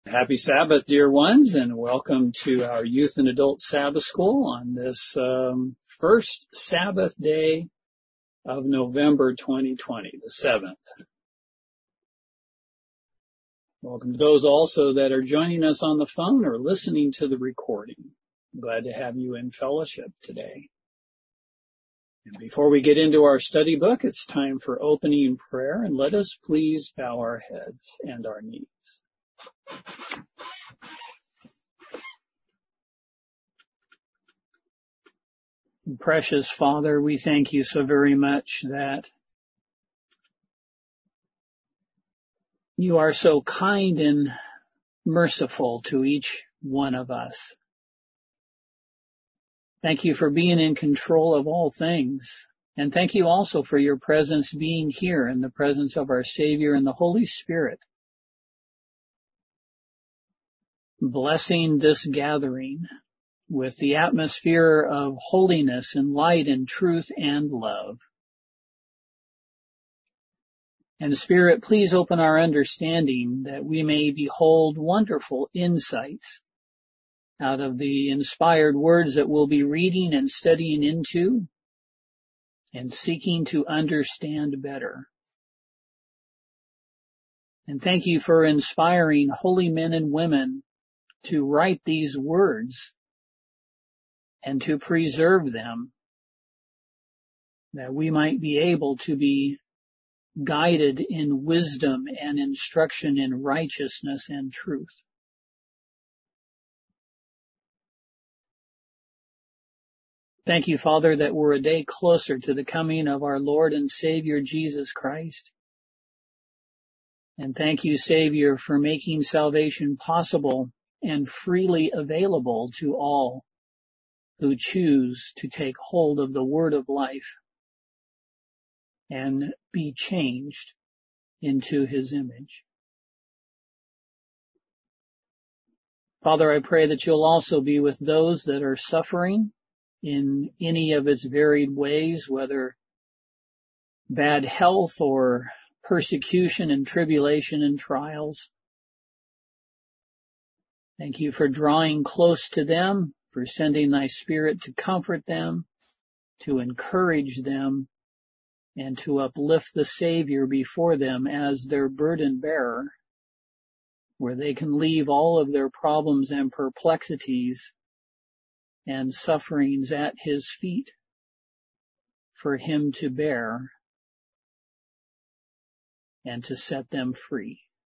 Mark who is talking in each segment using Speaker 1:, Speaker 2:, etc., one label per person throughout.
Speaker 1: Happy Sabbath, dear ones, and welcome to our Youth and Adult Sabbath School on this first Sabbath day of November 2020, the 7th. Welcome to those also that are joining us on the phone or listening to the recording. Glad to have you in fellowship today. And before we get into our study book, it's time for opening prayer, and let us please bow our heads and our knees. Precious Father, we thank you so very much that you are so kind and merciful to each one of us. Thank you for being in control of all things. And thank you also for your presence being here in the presence of our Savior and the Holy Spirit. Blessing this gathering with the atmosphere of holiness and light and truth and love. And Spirit, please open our understanding that we may behold wonderful insights out of the inspired words that we'll be reading and studying into and seeking to understand better. And thank you for inspiring holy men and women to write these words and to preserve them, that we might be able to be guided in wisdom and instruction in righteousness and truth. Thank you, Father, that we're a day closer to the coming of our Lord and Savior Jesus Christ. And thank you, Savior, for making salvation possible and freely available to all who choose to take hold of the word of life and be changed into his image. Father, I pray that you'll also be with those that are suffering in any of its varied ways, whether bad health or persecution and tribulation and trials. Thank you for drawing close to them, for sending thy Spirit to comfort them, to encourage them, and to uplift the Savior before them as their burden bearer, where they can leave all of their problems and perplexities and sufferings at his feet for him to bear and to set them free.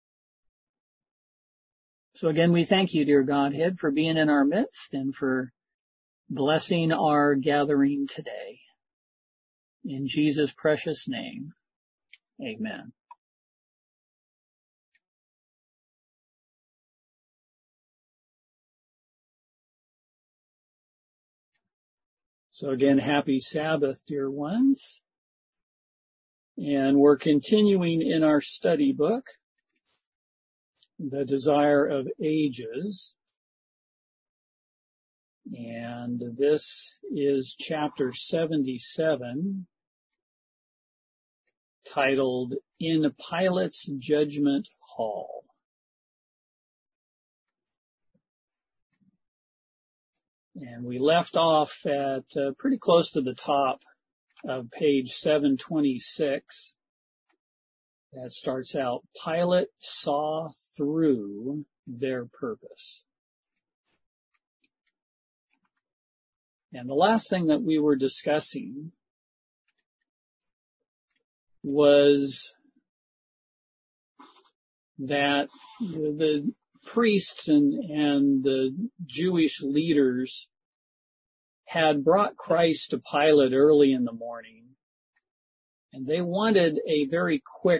Speaker 1: So again, we thank you, dear Godhead, for being in our midst and for blessing our gathering today. In Jesus' precious name, amen. So again, happy Sabbath, dear ones. And we're continuing in our study book, The Desire of Ages. And this is chapter 77, titled In Pilate's Judgment Hall. And we left off at pretty close to the top of page 726. That starts out, Pilate saw through their purpose. And the last thing that we were discussing was that the priests and the Jewish leaders had brought Christ to Pilate early in the morning, and they wanted a very quick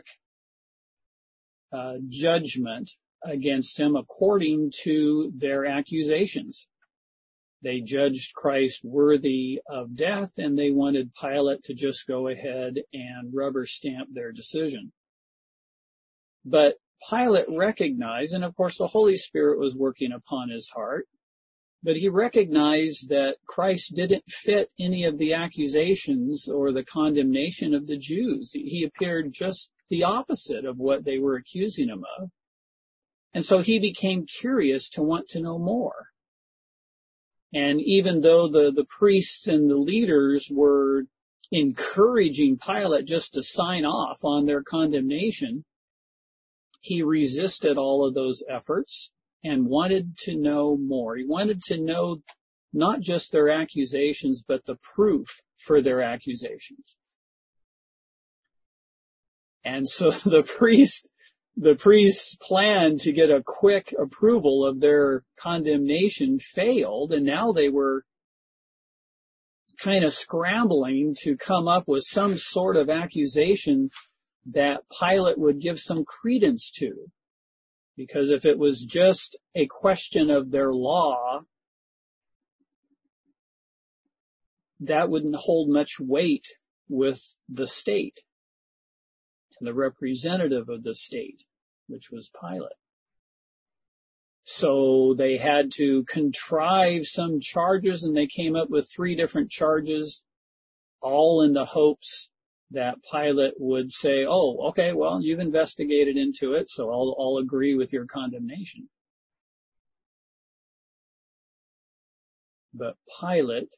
Speaker 1: judgment against him according to their accusations. They judged Christ worthy of death, and they wanted Pilate to just go ahead and rubber stamp their decision. But Pilate recognized, and of course the Holy Spirit was working upon his heart, but he recognized that Christ didn't fit any of the accusations or the condemnation of the Jews. He appeared just the opposite of what they were accusing him of. And so he became curious to want to know more. And even though the priests and the leaders were encouraging Pilate just to sign off on their condemnation, he resisted all of those efforts and wanted to know more. He wanted to know not just their accusations, but the proof for their accusations. And so the priest's plan to get a quick approval of their condemnation failed, and now they were kind of scrambling to come up with some sort of accusation that Pilate would give some credence to. Because if it was just a question of their law, that wouldn't hold much weight with the state and the representative of the state, which was Pilate. So they had to contrive some charges, and they came up with 3 different charges, all in the hopes that Pilate would say, oh, okay, well, you've investigated into it, so I'll agree with your condemnation. But Pilate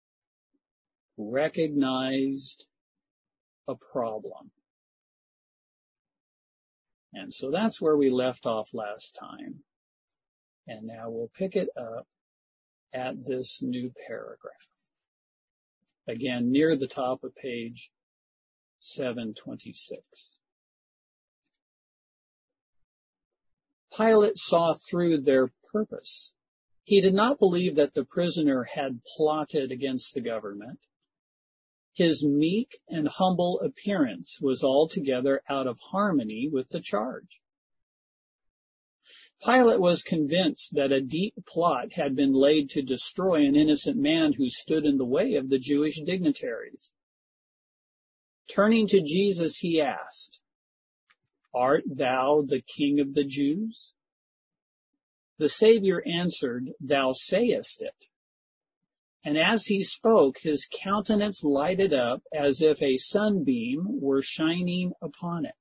Speaker 1: recognized a problem. And so that's where we left off last time. And now we'll pick it up at this new paragraph. Again, near the top of page 726. Pilate saw through their purpose. He did not believe that the prisoner had plotted against the government. His meek and humble appearance was altogether out of harmony with the charge. Pilate was convinced that a deep plot had been laid to destroy an innocent man who stood in the way of the Jewish dignitaries. Turning to Jesus, he asked, "Art thou the King of the Jews?" The Savior answered, "Thou sayest it." And as he spoke, his countenance lighted up as if a sunbeam were shining upon it.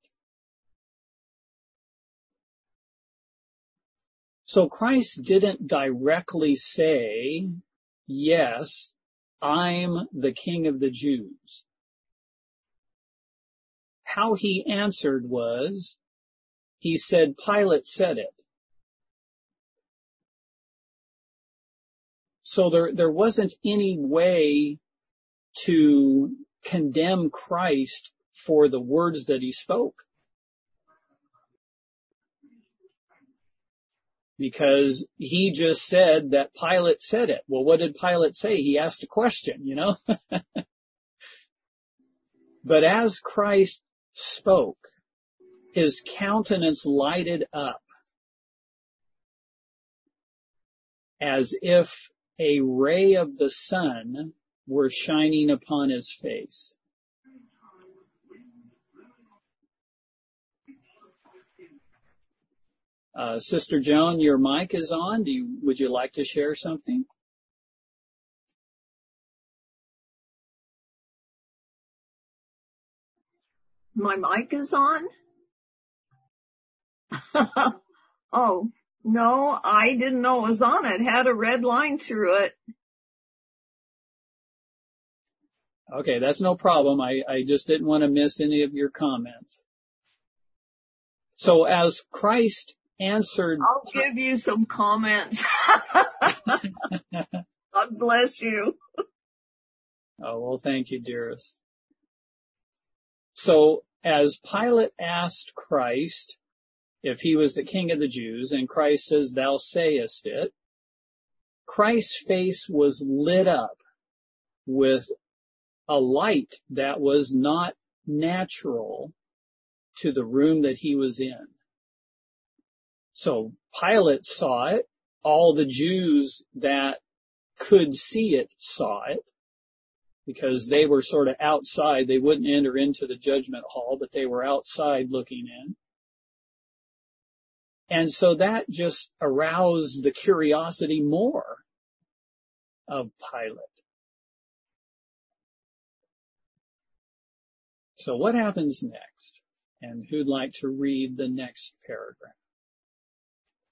Speaker 1: So Christ didn't directly say, "Yes, I'm the King of the Jews." How he answered was, he said, Pilate said it. So there wasn't any way to condemn Christ for the words that he spoke. Because he just said that Pilate said it. Well, what did Pilate say? He asked a question, you know. But as Christ spoke, his countenance lighted up as if a ray of the sun were shining upon his face. Sister Joan, your mic is on. Would you like to share something?
Speaker 2: My mic is on? Oh, no, I didn't know it was on. It had a red line through it.
Speaker 1: Okay, that's no problem. I just didn't want to miss any of your comments. So as Christ answered...
Speaker 2: I'll give you some comments. God bless you.
Speaker 1: Oh, well, thank you, dearest. So as Pilate asked Christ if he was the King of the Jews, and Christ says, "Thou sayest it," Christ's face was lit up with a light that was not natural to the room that he was in. So Pilate saw it. All the Jews that could see it saw it, because they were sort of outside. They wouldn't enter into the judgment hall, but they were outside looking in. And so that just aroused the curiosity more of Pilate. So what happens next? And who'd like to read the next paragraph?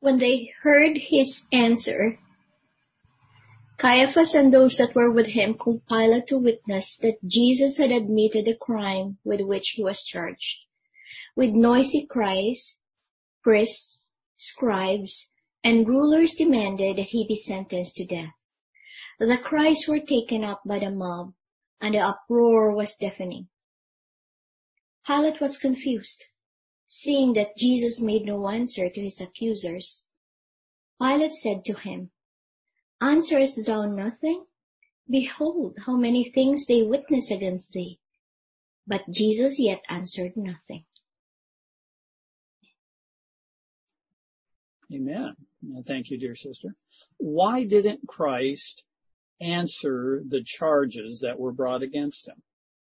Speaker 3: When they heard his answer, Caiaphas and those that were with him called Pilate to witness that Jesus had admitted the crime with which he was charged. With noisy cries, priests, scribes, and rulers demanded that he be sentenced to death. The cries were taken up by the mob, and the uproar was deafening. Pilate was confused, seeing that Jesus made no answer to his accusers. Pilate said to him, "Answerest thou nothing? Behold, how many things they witness against thee." But Jesus yet answered nothing.
Speaker 1: Amen. Thank you, dear sister. Why didn't Christ answer the charges that were brought against him?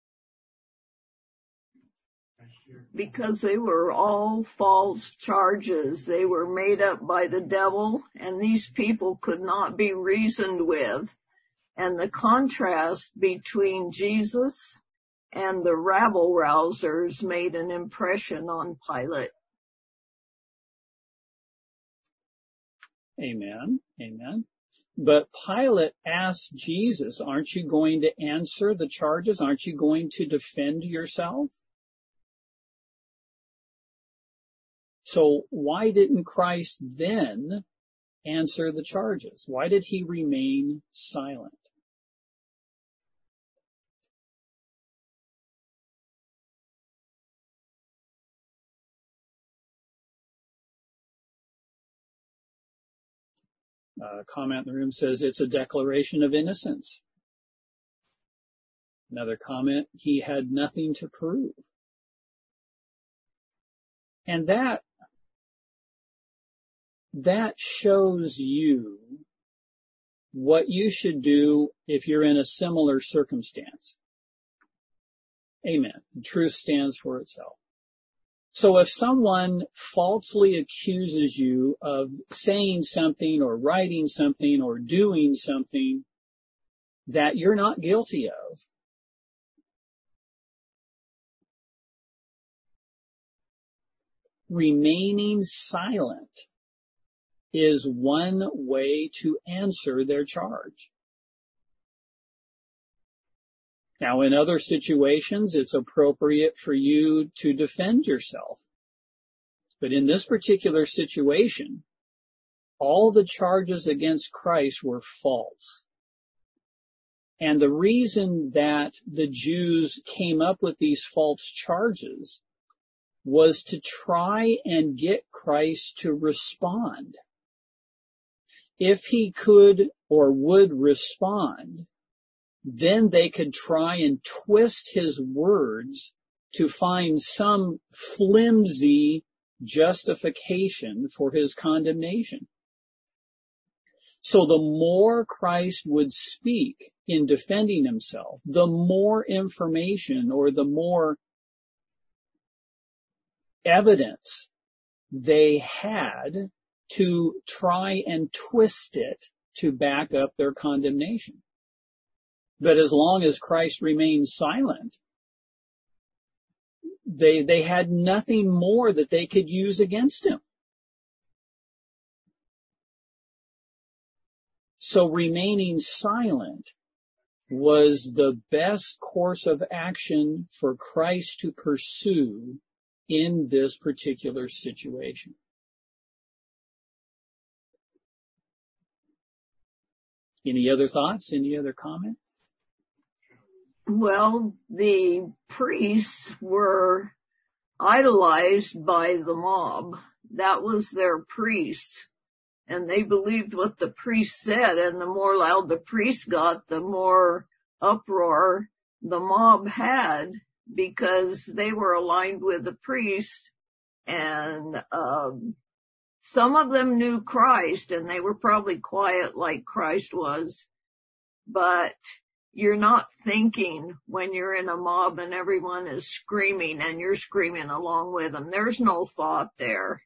Speaker 2: Because they were all false charges. They were made up by the devil, and these people could not be reasoned with. And the contrast between Jesus and the rabble-rousers made an impression on Pilate.
Speaker 1: Amen. Amen. But Pilate asked Jesus, aren't you going to answer the charges? Aren't you going to defend yourself? So why didn't Christ then answer the charges? Why did he remain silent? A comment in the room says it's a declaration of innocence. Another comment, he had nothing to prove. And that shows you what you should do if you're in a similar circumstance. Amen. The truth stands for itself. So if someone falsely accuses you of saying something or writing something or doing something that you're not guilty of, remaining silent is one way to answer their charge. Now, in other situations, it's appropriate for you to defend yourself. But in this particular situation, all the charges against Christ were false. And the reason that the Jews came up with these false charges was to try and get Christ to respond. If he could or would respond, then they could try and twist his words to find some flimsy justification for his condemnation. So the more Christ would speak in defending himself, the more information or the more evidence they had to try and twist it to back up their condemnation. But as long as Christ remained silent, they had nothing more that they could use against him. So remaining silent was the best course of action for Christ to pursue in this particular situation. Any other thoughts? Any other comments?
Speaker 2: Well, the priests were idolized by the mob. That was their priests. And they believed what the priest said, and the more loud the priest got, the more uproar the mob had, because they were aligned with the priest. And some of them knew Christ, and they were probably quiet like Christ was. But you're not thinking when you're in a mob and everyone is screaming and you're screaming along with them. There's no thought there.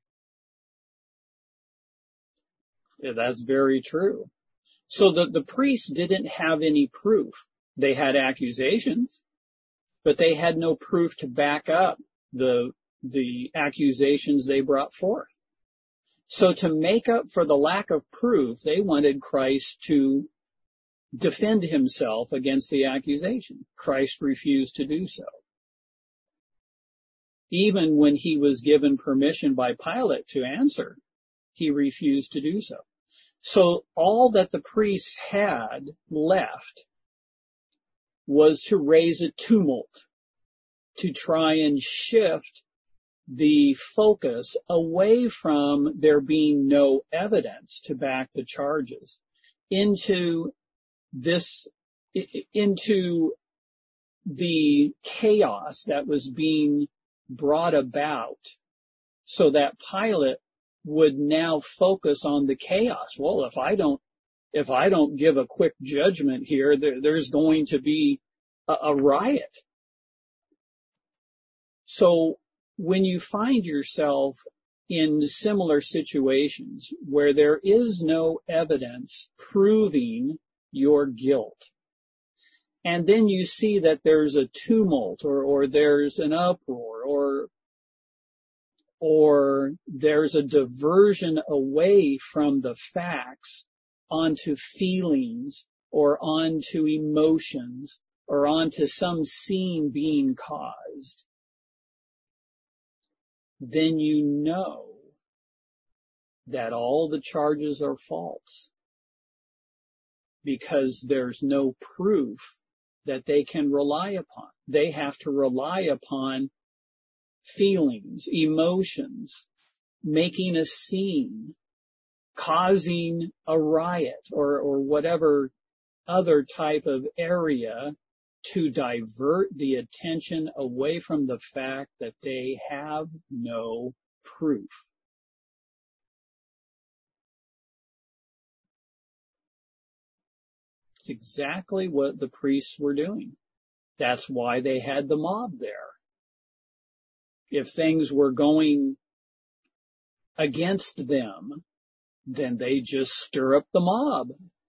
Speaker 1: Yeah, that's very true. So the priests didn't have any proof. They had accusations, but they had no proof to back up the accusations they brought forth. So to make up for the lack of proof, they wanted Christ to defend himself against the accusation. Christ refused to do so. Even when he was given permission by Pilate to answer, he refused to do so. So all that the priests had left was to raise a tumult, to try and shift the focus away from there being no evidence to back the charges into the chaos that was being brought about, so that Pilate would now focus on the chaos. Well, if I don't give a quick judgment here, there's going to be a riot. So when you find yourself in similar situations where there is no evidence proving your guilt, and then you see that there's a tumult or there's an uproar or there's a diversion away from the facts onto feelings or onto emotions or onto some scene being caused, then you know that all the charges are false, because there's no proof that they can rely upon. They have to rely upon feelings, emotions, making a scene, causing a riot or whatever other type of area to divert the attention away from the fact that they have no proof. It's exactly what the priests were doing. That's why they had the mob there. If things were going against them, then they just stir up the mob.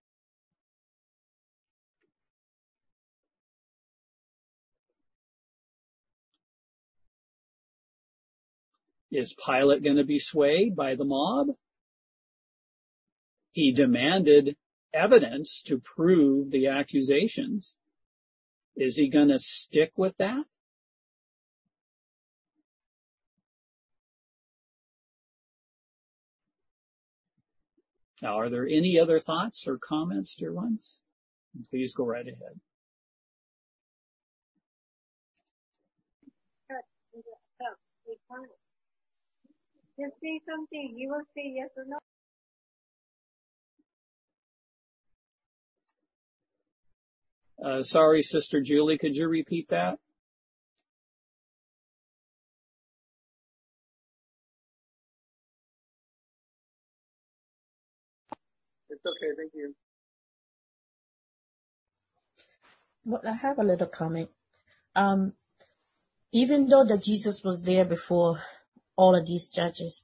Speaker 1: Is Pilate going to be swayed by the mob? He demanded evidence to prove the accusations. Is he going to stick with that? Now, are there any other thoughts or comments, dear ones? Please go right ahead.
Speaker 4: Just say something. You will say yes or no.
Speaker 1: Sorry, Sister Julie, could you repeat that?
Speaker 5: It's okay, thank you.
Speaker 6: Well, I have a little comment. Even though that Jesus was there before all of these judges,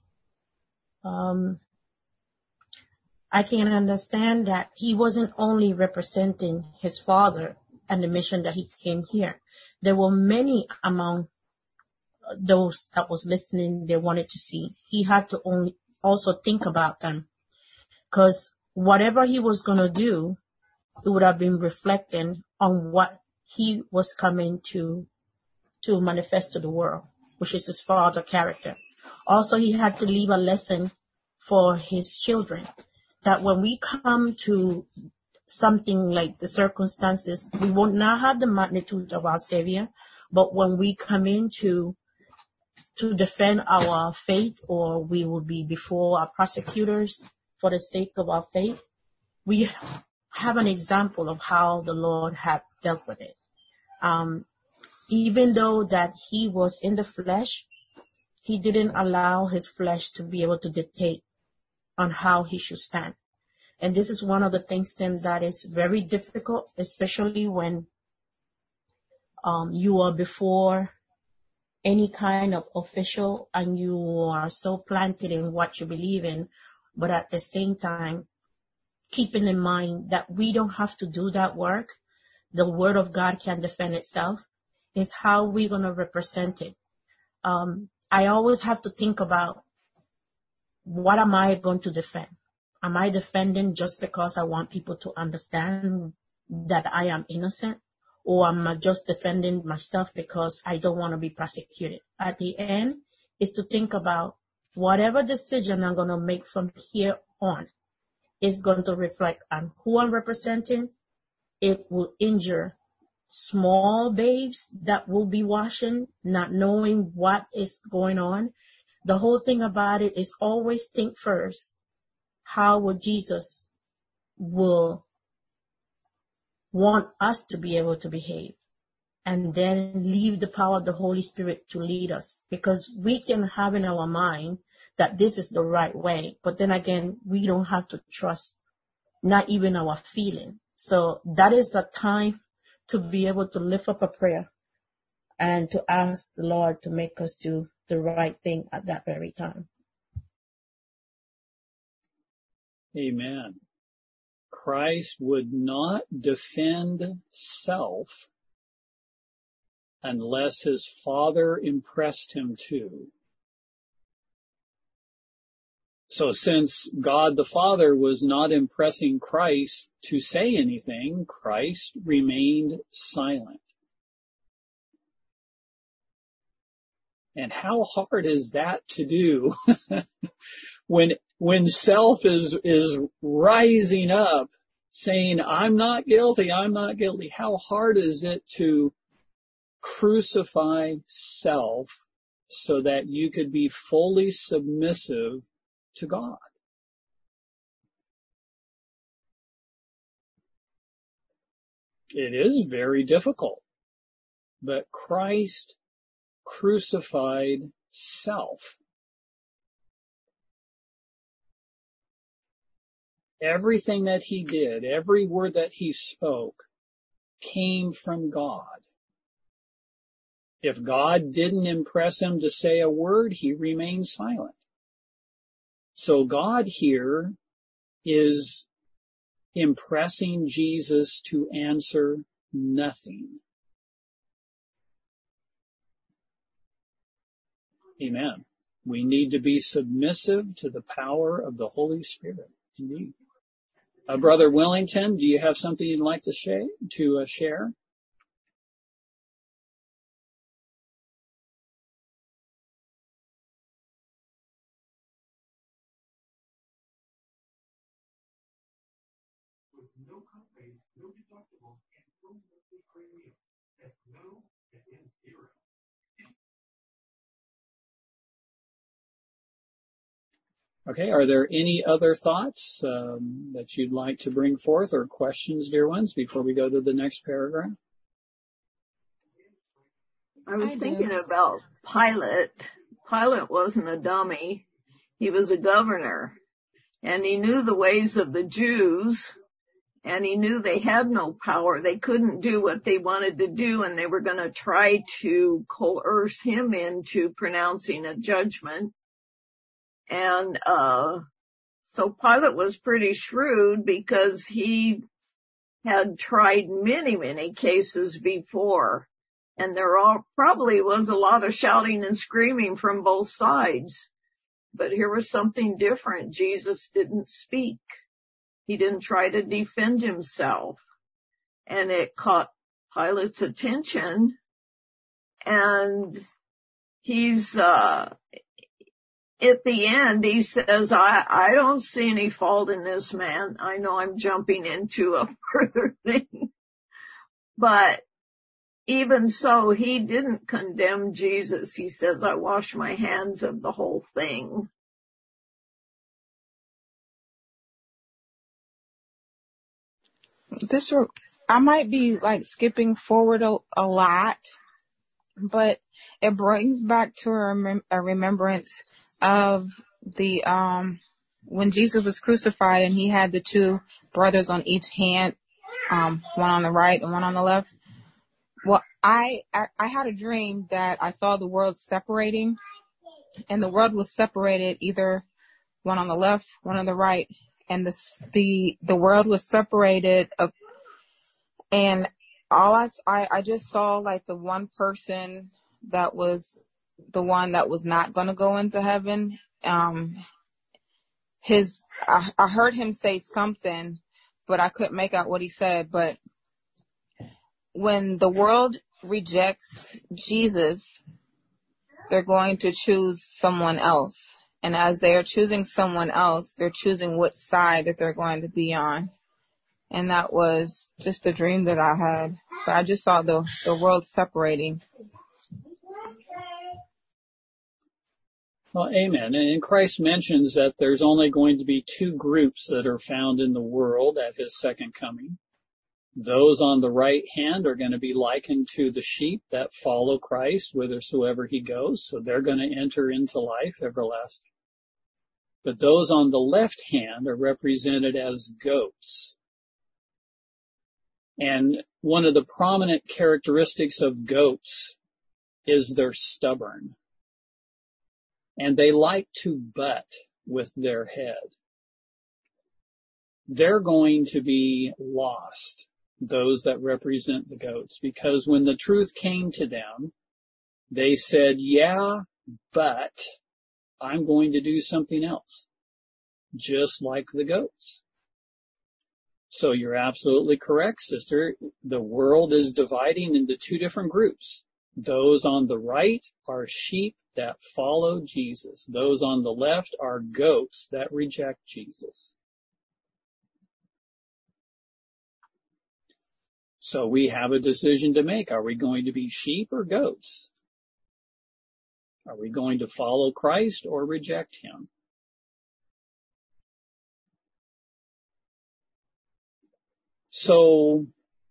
Speaker 6: I can understand that he wasn't only representing his Father and the mission that he came here. There were many among those that was listening they wanted to see. He had to also think about them, because whatever he was going to do, it would have been reflecting on what he was coming to manifest to the world, which is his Father character. Also, he had to leave a lesson for his children, that when we come to something like the circumstances, we will not have the magnitude of our Savior, but when we come in to defend our faith, or we will be before our prosecutors for the sake of our faith, we have an example of how the Lord had dealt with it. Even though that he was in the flesh, he didn't allow his flesh to be able to dictate on how he should stand. And this is one of the things then that is very difficult, especially when you are before any kind of official and you are so planted in what you believe in, but at the same time, keeping in mind that we don't have to do that work. The Word of God can defend itself. Is how we're going to represent it. I always have to think about what am I going to defend? Am I defending just because I want people to understand that I am innocent? Or am I just defending myself because I don't want to be prosecuted? At the end, is to think about whatever decision I'm going to make from here on is going to reflect on who I'm representing. It will injure small babes that will be washing, not knowing what is going on. The whole thing about it is always think first, how would Jesus will want us to be able to behave, and then leave the power of the Holy Spirit to lead us, because we can have in our mind that this is the right way, but then again, we don't have to trust not even our feeling. So that is a time to be able to lift up a prayer and to ask the Lord to make us do the right thing at that very time.
Speaker 1: Amen. Christ would not defend self unless his Father impressed him to. So since God the Father was not impressing Christ to say anything, Christ remained silent. And how hard is that to do when self is rising up saying, I'm not guilty, I'm not guilty? How hard is it to crucify self so that you could be fully submissive to God? It is very difficult, but Christ crucified self. Everything that he did, every word that he spoke, came from God. If God didn't impress him to say a word, he remained silent. So God here is impressing Jesus to answer nothing. Amen. We need to be submissive to the power of the Holy Spirit. Indeed. Brother Willington, do you have something you'd like to share? Okay, are there any other thoughts that you'd like to bring forth, or questions, dear ones, before we go to the next paragraph?
Speaker 2: I was thinking about Pilate. Pilate wasn't a dummy. He was a governor, and he knew the ways of the Jews, and he knew they had no power. They couldn't do what they wanted to do, and they were going to try to coerce him into pronouncing a judgment. And so Pilate was pretty shrewd, because he had tried many, many cases before. And there probably was a lot of shouting and screaming from both sides. But here was something different. Jesus didn't speak. He didn't try to defend himself. And it caught Pilate's attention. And he's, at the end, he says, I don't see any fault in this man. I know I'm jumping into a further thing. But even so, he didn't condemn Jesus. He says, I wash my hands of the whole thing.
Speaker 7: I might be like skipping forward a lot, but it brings back to a remembrance of the when Jesus was crucified and he had the two brothers on each hand, one on the right and one on the left. Well, I had a dream that I saw the world separating, and the world was separated, either one on the left, one on the right, and the world was separated, and all I just saw like the one person that was the one that was not going to go into heaven, I heard him say something, but I couldn't make out what he said. But when the world rejects Jesus, they're going to choose someone else. And as they are choosing someone else, they're choosing what side that they're going to be on. And that was just a dream that I had. But I just saw the world separating.
Speaker 1: Well, amen. And Christ mentions that there's only going to be two groups that are found in the world at his second coming. Those on the right hand are going to be likened to the sheep that follow Christ whithersoever he goes. So they're going to enter into life everlasting. But those on the left hand are represented as goats. And one of the prominent characteristics of goats is they're stubborn. And they like to butt with their head. They're going to be lost, those that represent the goats, because when the truth came to them, they said, yeah, but I'm going to do something else, just like the goats. So you're absolutely correct, sister. The world is dividing into two different groups. Those on the right are sheep that follow Jesus. Those on the left are goats that reject Jesus. So we have a decision to make. Are we going to be sheep or goats? Are we going to follow Christ or reject him? So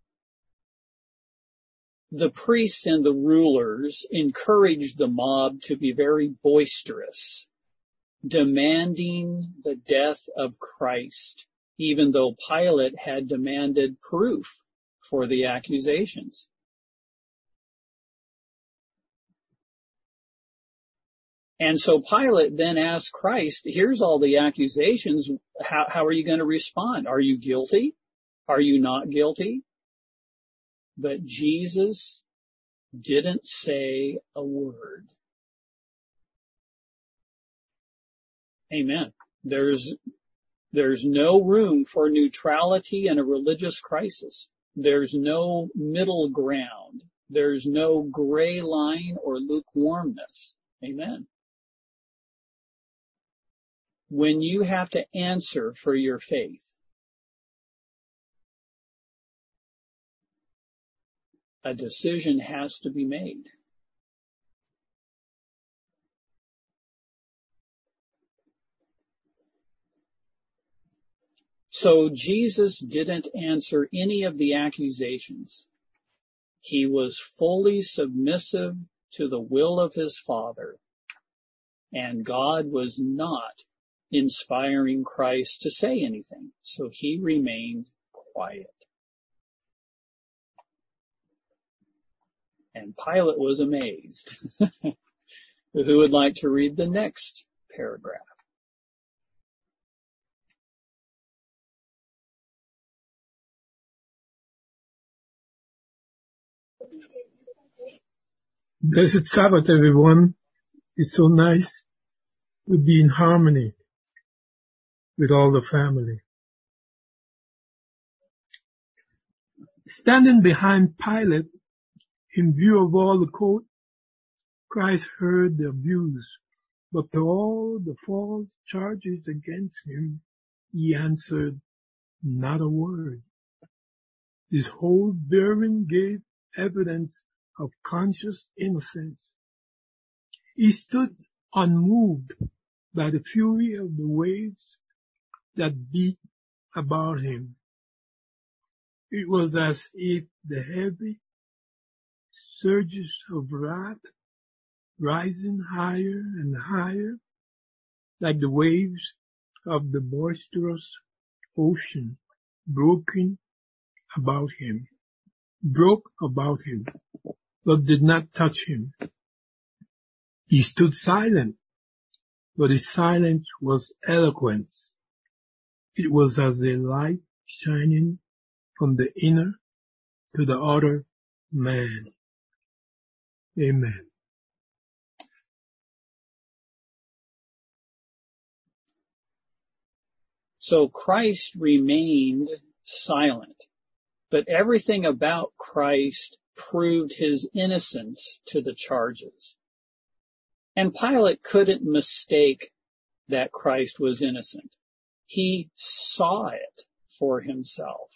Speaker 1: the priests and the rulers encouraged the mob to be very boisterous, demanding the death of Christ, even though Pilate had demanded proof for the accusations. And so Pilate then asked Christ, here's all the accusations, how are you going to respond? Are you guilty? Are you not guilty? But Jesus didn't say a word. Amen. There's no room for neutrality in a religious crisis. There's no middle ground. There's no gray line or lukewarmness. Amen. When you have to answer for your faith, a decision has to be made. So Jesus didn't answer any of the accusations. He was fully submissive to the will of his Father, and God was not inspiring Christ to say anything, so he remained quiet. And Pilate was amazed. Who would like to read the next paragraph?
Speaker 8: Blessed Sabbath, everyone. It's so nice to be in harmony with all the family. Standing behind Pilate, in view of all the court, Christ heard the abuse, but to all the false charges against him, he answered not a word. His whole bearing gave evidence of conscious innocence. He stood unmoved by the fury of the waves that beat about him. It was as if the heavy surges of wrath, rising higher and higher, like the waves of the boisterous ocean, broke about him, but did not touch him. He stood silent, but his silence was eloquence. It was as a light shining from the inner to the outer man. Amen.
Speaker 1: So Christ remained silent, but everything about Christ proved his innocence to the charges. And Pilate couldn't mistake that Christ was innocent. He saw it for himself.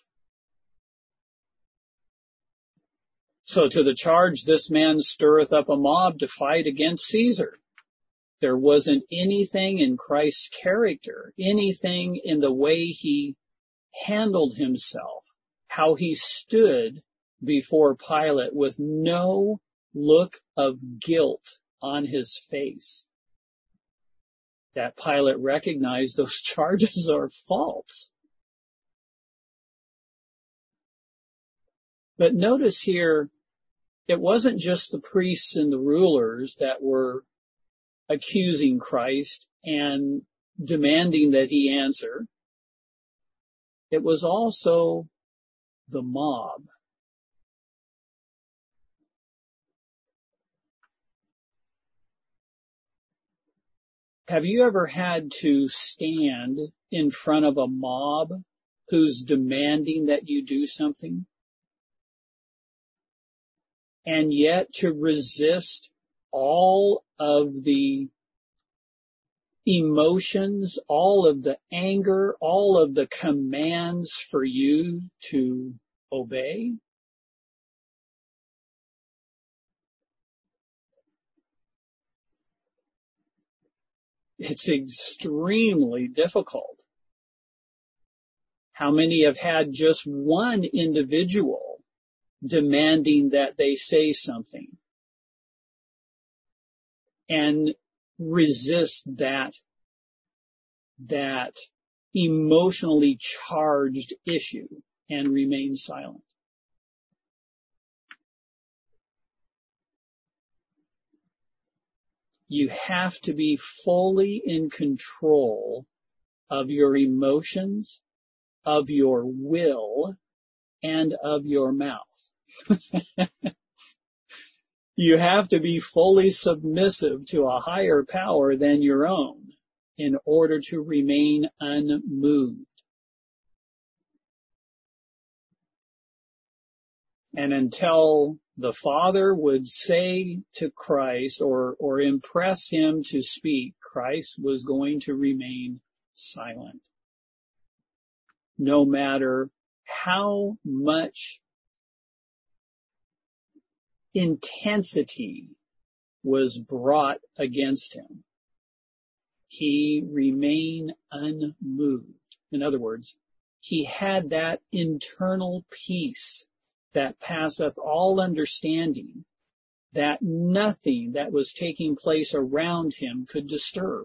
Speaker 1: So to the charge, this man stirreth up a mob to fight against Caesar. There wasn't anything in Christ's character, anything in the way he handled himself, how he stood before Pilate with no look of guilt on his face, that Pilate recognized those charges are false. But notice here, it wasn't just the priests and the rulers that were accusing Christ and demanding that he answer. It was also the mob. Have you ever had to stand in front of a mob who's demanding that you do something, and yet to resist all of the emotions, all of the anger, all of the commands for you to obey? It's extremely difficult. How many have had just one individual demanding that they say something and resist that emotionally charged issue and remain silent? You have to be fully in control of your emotions, of your will, and of your mouth. You have to be fully submissive to a higher power than your own in order to remain unmoved. And until the Father would say to Christ or impress him to speak, Christ was going to remain silent. No matter how much intensity was brought against him, he remained unmoved. In other words, he had that internal peace that passeth all understanding, that nothing that was taking place around him could disturb.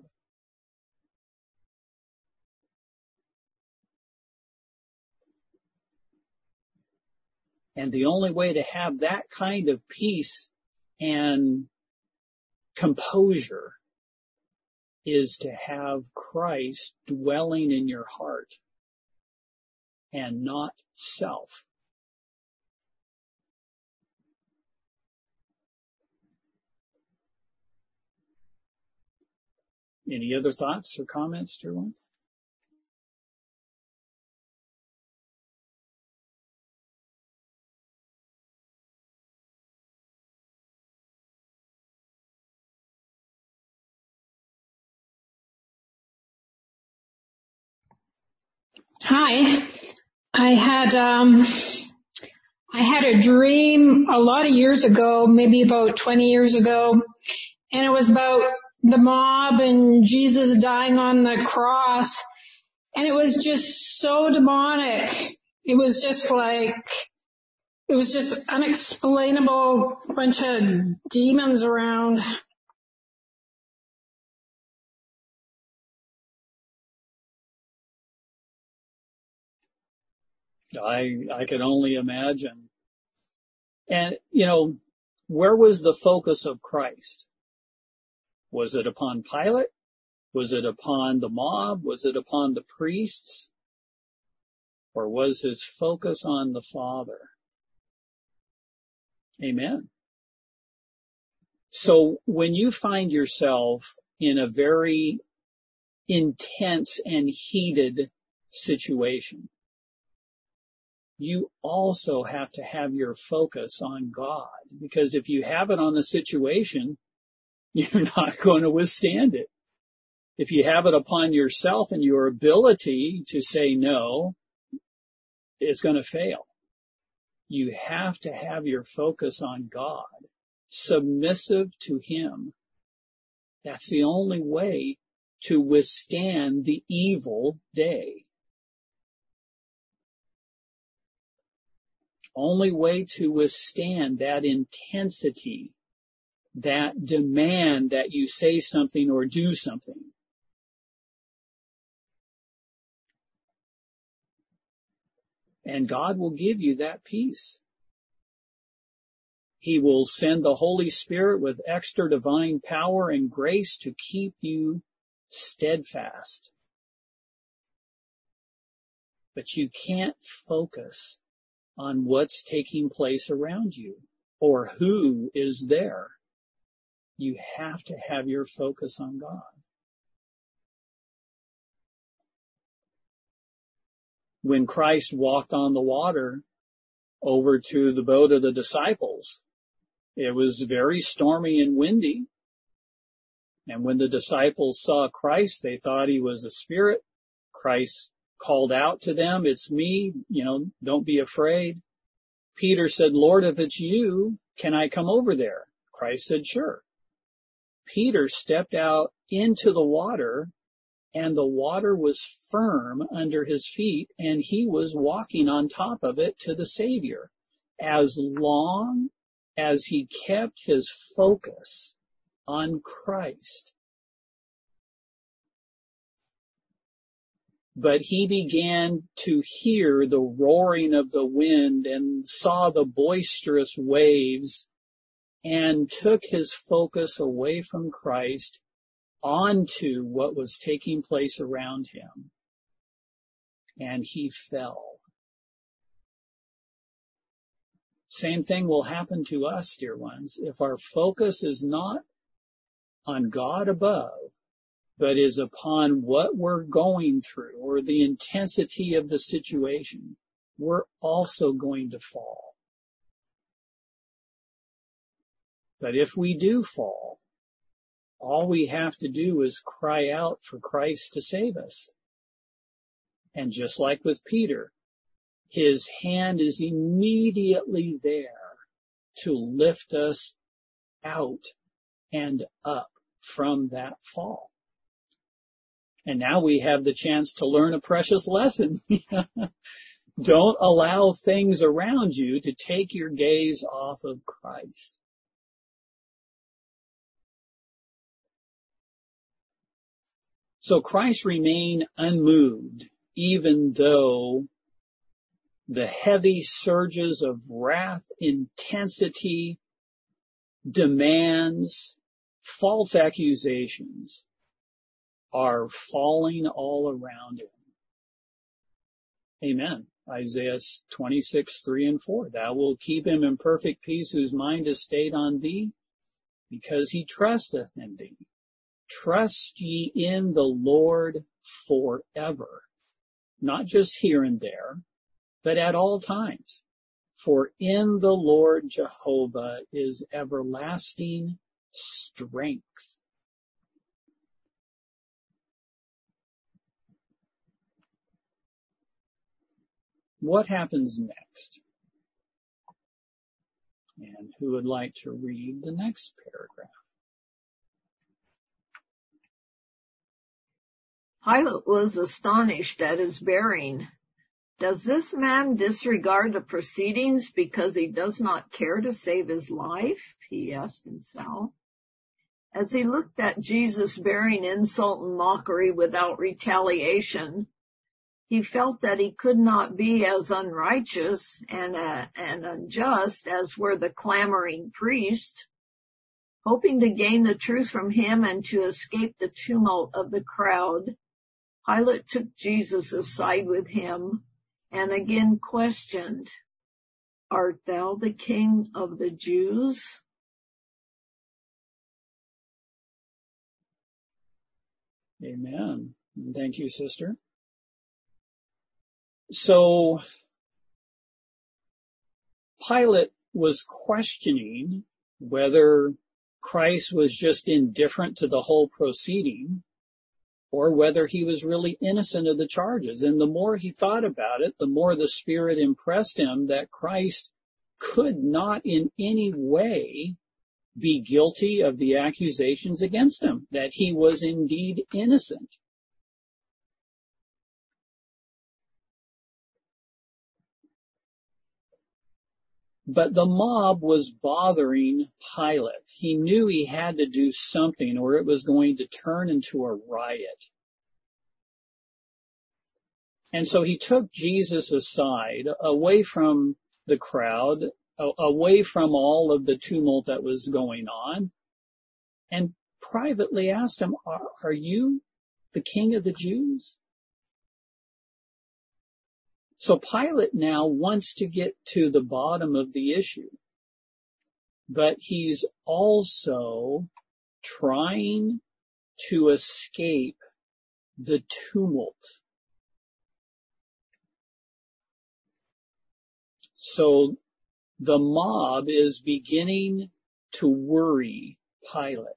Speaker 1: And the only way to have that kind of peace and composure is to have Christ dwelling in your heart and not self. Any other thoughts or comments, dear ones?
Speaker 9: Hi. I had a dream a lot of years ago, maybe about 20 years ago, and it was about the mob and Jesus dying on the cross, and it was just so demonic. It was just unexplainable bunch of demons around.
Speaker 1: I can only imagine. And, where was the focus of Christ? Was it upon Pilate? Was it upon the mob? Was it upon the priests? Or was his focus on the Father? Amen. So when you find yourself in a very intense and heated situation. You also have to have your focus on God, because if you have it on the situation, you're not going to withstand it. If you have it upon yourself and your ability to say no, it's going to fail. You have to have your focus on God, submissive to Him. That's the only way to withstand the evil day. Only way to withstand that intensity, that demand that you say something or do something. And God will give you that peace. He will send the Holy Spirit with extra divine power and grace to keep you steadfast. But you can't focus on what's taking place around you or who is there. You have to have your focus on God. When Christ walked on the water over to the boat of the disciples, it was very stormy and windy. And when the disciples saw Christ, they thought He was a spirit. Christ called out to them, "It's me, don't be afraid." Peter said, "Lord, if it's you, can I come over there?" Christ said, "Sure." Peter stepped out into the water, and the water was firm under his feet, and he was walking on top of it to the Savior, as long as he kept his focus on Christ. But he began to hear the roaring of the wind and saw the boisterous waves and took his focus away from Christ onto what was taking place around him. And he fell. Same thing will happen to us, dear ones, if our focus is not on God above, but is upon what we're going through or the intensity of the situation. We're also going to fall. But if we do fall, all we have to do is cry out for Christ to save us. And just like with Peter, His hand is immediately there to lift us out and up from that fall. And now we have the chance to learn a precious lesson. Don't allow things around you to take your gaze off of Christ. So Christ remained unmoved, even though the heavy surges of wrath, intensity, demands, false accusations are falling all around him. Amen. Isaiah 26:3-4. Thou wilt keep him in perfect peace whose mind is stayed on thee, because he trusteth in thee. Trust ye in the Lord forever. Not just here and there, but at all times. For in the Lord Jehovah is everlasting strength. What happens next? And who would like to read the next paragraph?
Speaker 2: Pilate was astonished at his bearing. Does this man disregard the proceedings because he does not care to save his life? He asked himself. As he looked at Jesus bearing insult and mockery without retaliation, he felt that he could not be as unrighteous and unjust as were the clamoring priests. Hoping to gain the truth from him and to escape the tumult of the crowd, Pilate took Jesus aside with him and again questioned, "Art thou the King of the Jews?"
Speaker 1: Amen. Thank you, sister. So Pilate was questioning whether Christ was just indifferent to the whole proceeding or whether he was really innocent of the charges. And the more he thought about it, the more the Spirit impressed him that Christ could not in any way be guilty of the accusations against him, that he was indeed innocent. But the mob was bothering Pilate. He knew he had to do something or it was going to turn into a riot. And so he took Jesus aside, away from the crowd, away from all of the tumult that was going on, and privately asked him, "Are you the king of the Jews?" So Pilate now wants to get to the bottom of the issue, but he's also trying to escape the tumult. So the mob is beginning to worry Pilate.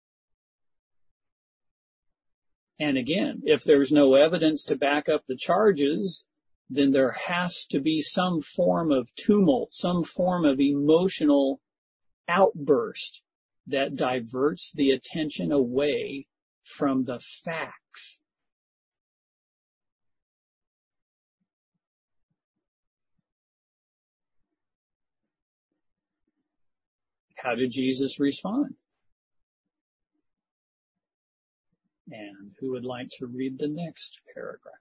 Speaker 1: And again, if there's no evidence to back up the charges, then there has to be some form of tumult, some form of emotional outburst that diverts the attention away from the facts. How did Jesus respond? And who would like to read the next paragraph?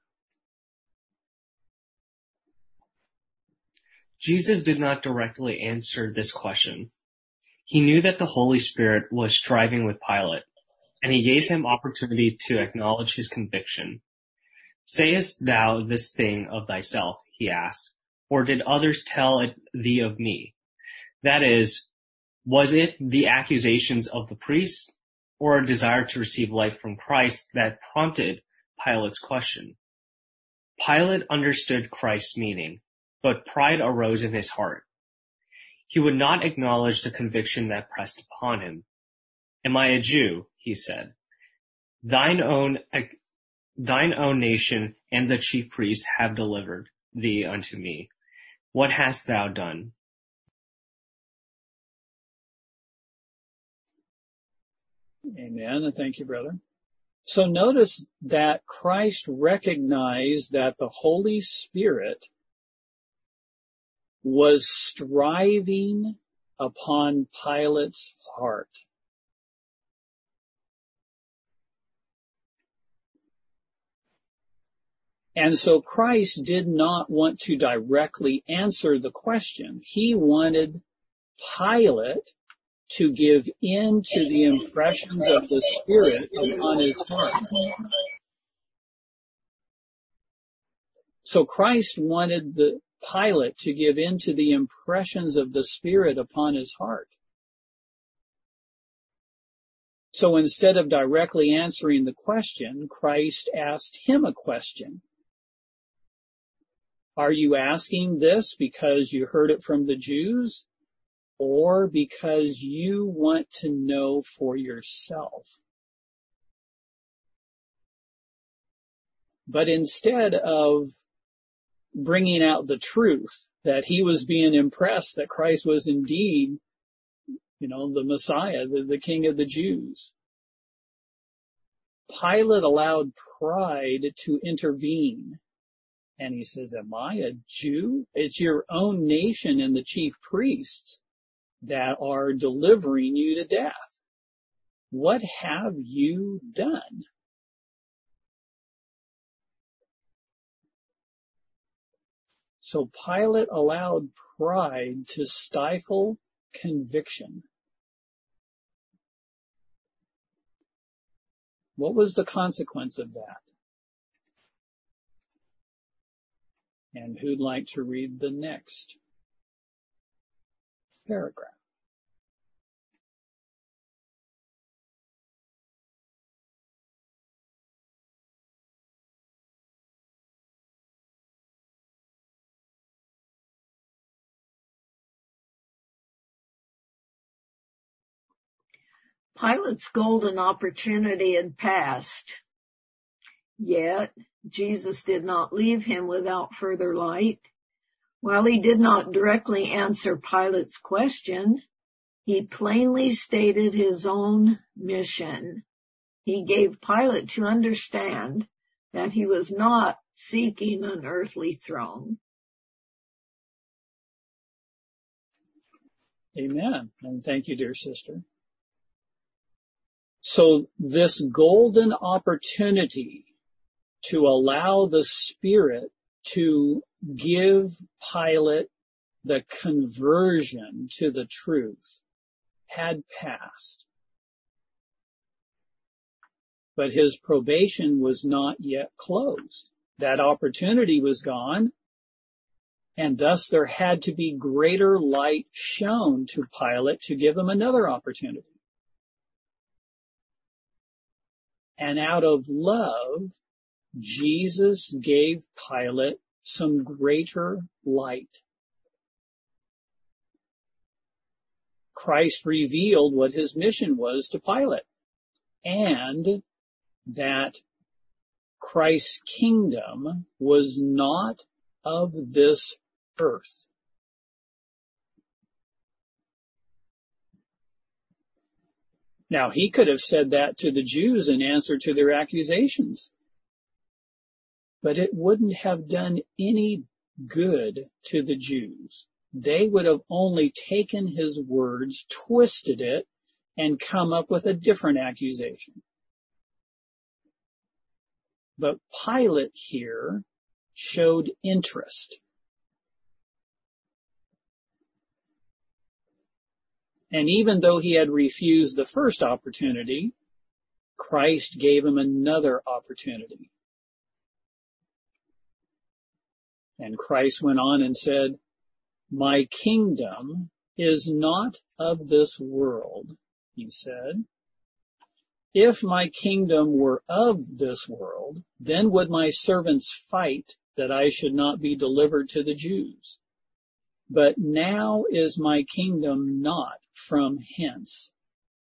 Speaker 10: Jesus did not directly answer this question. He knew that the Holy Spirit was striving with Pilate, and he gave him opportunity to acknowledge his conviction. Sayest thou this thing of thyself, he asked, or did others tell it thee of me? That is, was it the accusations of the priests, or a desire to receive life from Christ that prompted Pilate's question? Pilate understood Christ's meaning, but pride arose in his heart. He would not acknowledge the conviction that pressed upon him. Am I a Jew? He said. Thine own nation and the chief priests have delivered thee unto me. What hast thou done?
Speaker 1: Amen. Thank you, brother. So notice that Christ recognized that the Holy Spirit was striving upon Pilate's heart. And so Christ did not want to directly answer the question. He wanted Pilate to give in to the impressions of the Spirit upon his heart. So Christ wanted the Pilate to give in to the impressions of the Spirit upon his heart. So instead of directly answering the question, Christ asked him a question. Are you asking this because you heard it from the Jews, or because you want to know for yourself? But instead of bringing out the truth that he was being impressed that Christ was indeed, the Messiah, the King of the Jews, Pilate allowed pride to intervene. And he says, am I a Jew? It's your own nation and the chief priests that are delivering you to death. What have you done? So Pilate allowed pride to stifle conviction. What was the consequence of that? And who'd like to read the next paragraph?
Speaker 2: Pilate's golden opportunity had passed. Yet, Jesus did not leave him without further light. While he did not directly answer Pilate's question, he plainly stated his own mission. He gave Pilate to understand that he was not seeking an earthly throne.
Speaker 1: Amen. And thank you, dear sister. So this golden opportunity to allow the Spirit to give Pilate the conversion to the truth had passed. But his probation was not yet closed. That opportunity was gone, and thus there had to be greater light shown to Pilate to give him another opportunity. And out of love, Jesus gave Pilate some greater light. Christ revealed what his mission was to Pilate, and that Christ's kingdom was not of this earth. Now, he could have said that to the Jews in answer to their accusations, but it wouldn't have done any good to the Jews. They would have only taken his words, twisted it, and come up with a different accusation. But Pilate here showed interest. And even though he had refused the first opportunity, Christ gave him another opportunity. And Christ went on and said, "My kingdom is not of this world," he said. "If my kingdom were of this world, then would my servants fight that I should not be delivered to the Jews. But now is my kingdom not from hence."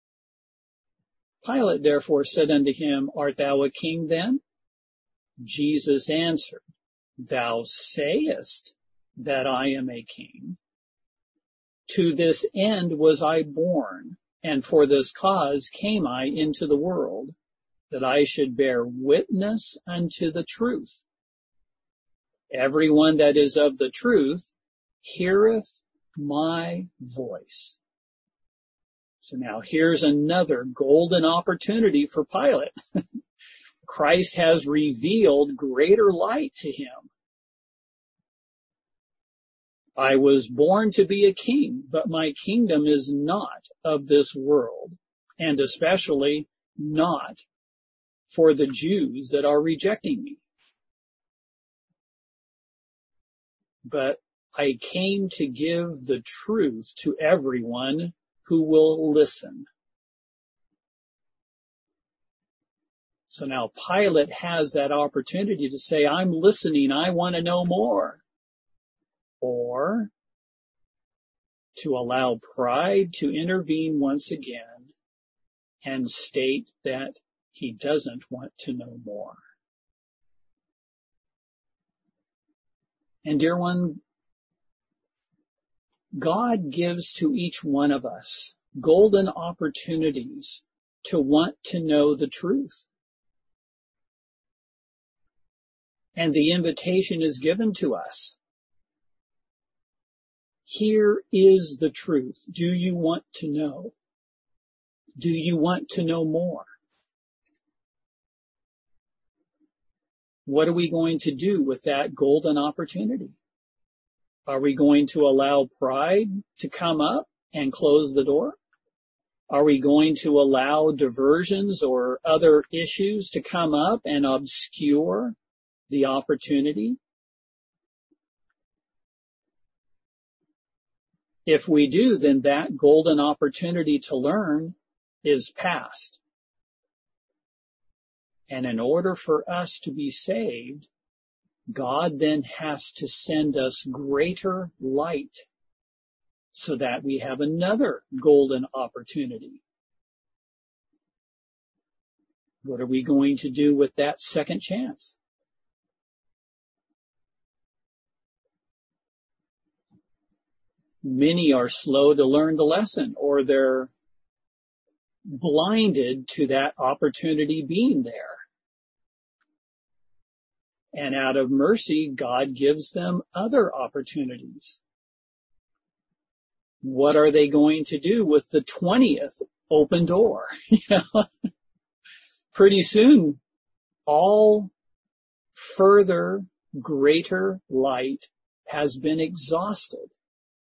Speaker 1: Pilate therefore said unto him, "Art thou a king then?" Jesus answered, "Thou sayest that I am a king. To this end was I born, and for this cause came I into the world, that I should bear witness unto the truth. Everyone that is of the truth heareth my voice." So now here's another golden opportunity for Pilate. Christ has revealed greater light to him. "I was born to be a king, but my kingdom is not of this world, and especially not for the Jews that are rejecting me. But I came to give the truth to everyone who will listen." So now Pilate has that opportunity to say, "I'm listening, I want to know more." Or to allow pride to intervene once again and state that he doesn't want to know more. And dear one, God gives to each one of us golden opportunities to want to know the truth. And the invitation is given to us. Here is the truth. Do you want to know? Do you want to know more? What are we going to do with that golden opportunity? Are we going to allow pride to come up and close the door? Are we going to allow diversions or other issues to come up and obscure the opportunity? If we do, then that golden opportunity to learn is past. And in order for us to be saved, God then has to send us greater light so that we have another golden opportunity What are we going to do with that second chance? Many are slow to learn the lesson, or they're blinded to that opportunity being there. And out of mercy, God gives them other opportunities. What are they going to do with the 20th open door? Pretty soon, all further greater light has been exhausted.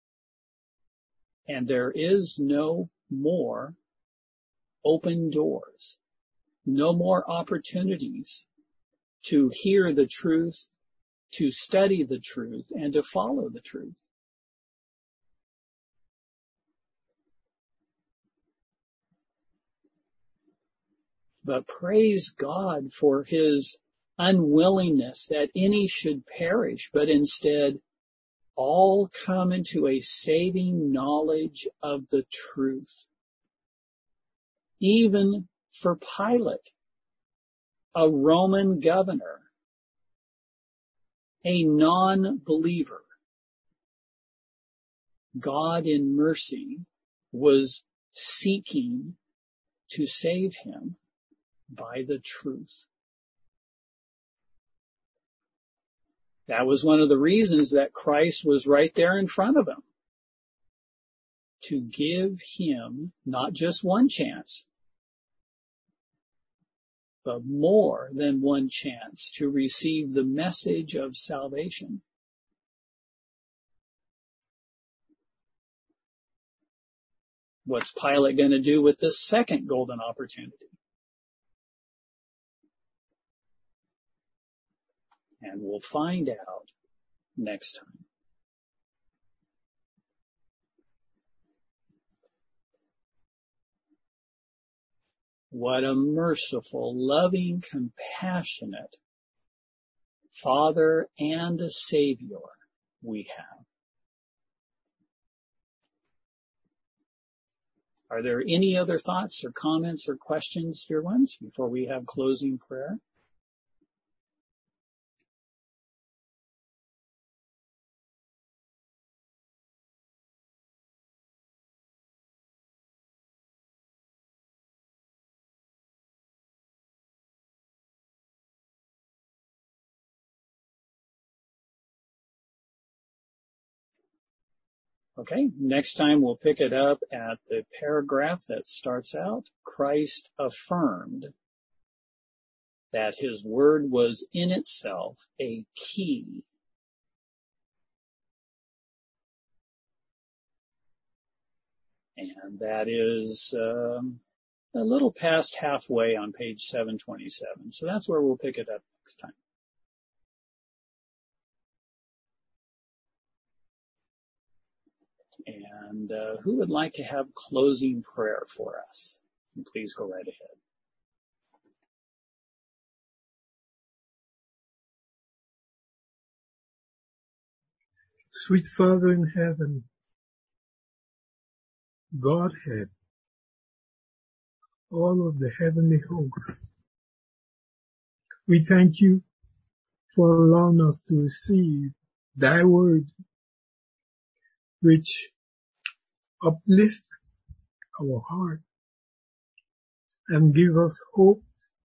Speaker 1: And there is no more open doors, no more opportunities to hear the truth, to study the truth, and to follow the truth. But praise God for his unwillingness that any should perish, but instead all come into a saving knowledge of the truth. Even for Pilate, a Roman governor, a non-believer, God in mercy was seeking to save him by the truth. That was one of the reasons that Christ was right there in front of him, to give him not just one chance, but more than one chance to receive the message of salvation. What's Pilate going to do with this second golden opportunity? And we'll find out next time. What a merciful, loving, compassionate Father and a Savior we have. Are there any other thoughts or comments or questions, dear ones, before we have closing prayer? Okay, next time we'll pick it up at the paragraph that starts out, Christ affirmed that his word was in itself a key. And that is a little past halfway on page 727. So that's where we'll pick it up next time. And who would like to have closing prayer for us? And please go right ahead.
Speaker 8: Sweet Father in heaven, Godhead, all of the heavenly hosts, we thank you for allowing us to receive thy word, which uplift our heart and give us hope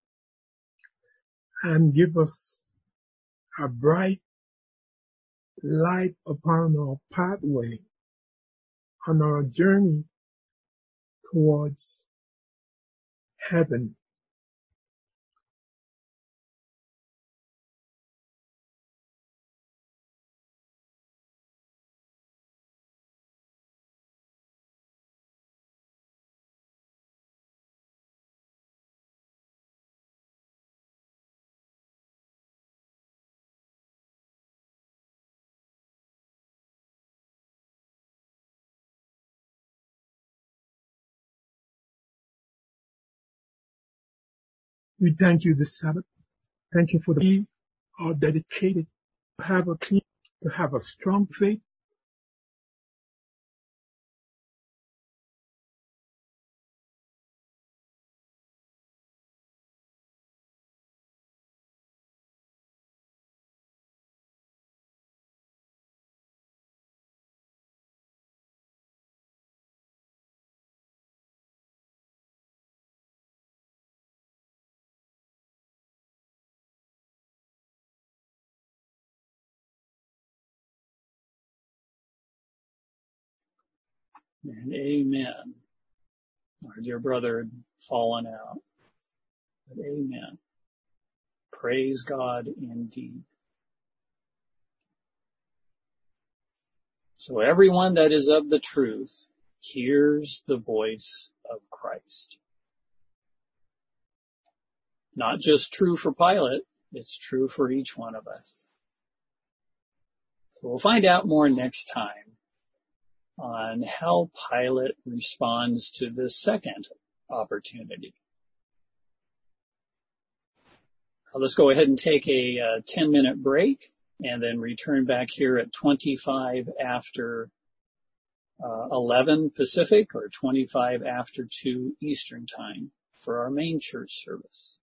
Speaker 8: and give us a bright light upon our pathway on our journey towards heaven. We thank you this Sabbath. Thank you for we are dedicated to have a clean, to have a strong faith,
Speaker 1: And amen. Our dear brother had fallen out. But amen. Praise God indeed. So everyone that is of the truth hears the voice of Christ. Not just true for Pilate, it's true for each one of us. So we'll find out more next time on how Pilate responds to this second opportunity. Now let's go ahead and take a 10-minute break and then return back here at 25 after 11 Pacific or 25 after 2 Eastern time for our main church service.